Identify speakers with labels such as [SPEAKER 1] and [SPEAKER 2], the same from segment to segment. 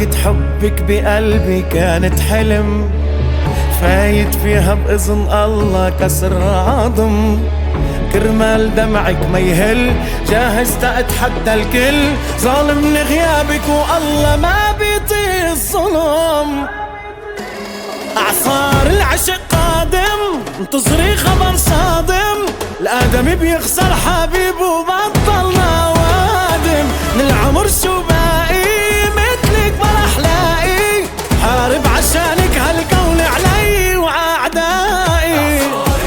[SPEAKER 1] ورقة حبك بقلبي كانت حلم، فايت فيها بإذن الله كسر عظم. كرمال دمعك ما يهل جاهز تتحدى الكل، ظالم لغيابك والله ما بيطيق الظلم. أعصار العشق قادم انتظري خبر صادم، الآدمي بيخسر حبيبه وبطل نوادم. من العمر شو باقي مثلك ما رح لاقي، حارب عشانك هالكون علي وعأعدائي.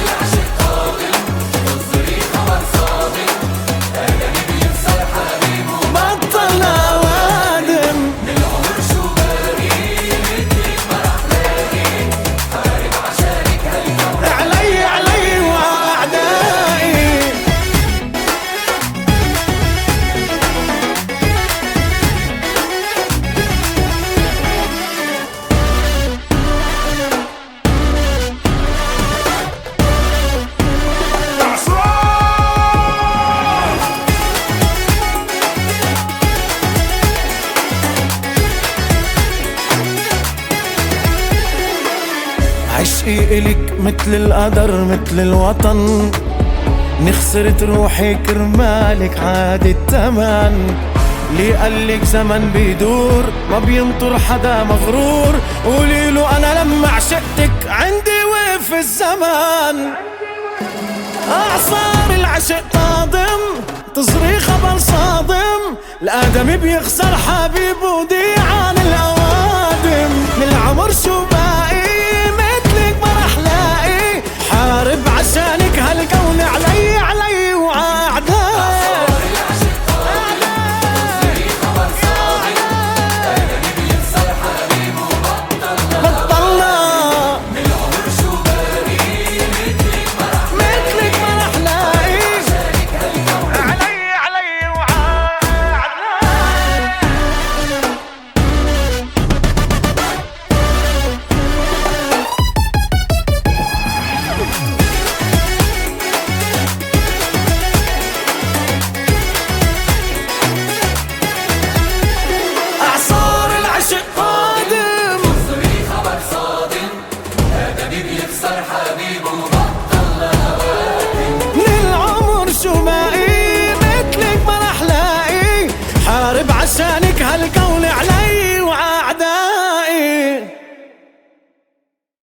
[SPEAKER 1] عشقي إلك مثل القدر مثل الوطن، نخسرت روحي كرمالك عاد التمن. ليه قالك زمن بيدور ما بينطر حدا مغرور، قوليله أنا لما عشقتك عندي وقف الزمن. أعصار العشق قادم تزري خبر صادم، الآدمي بيخسر حبيبه ودي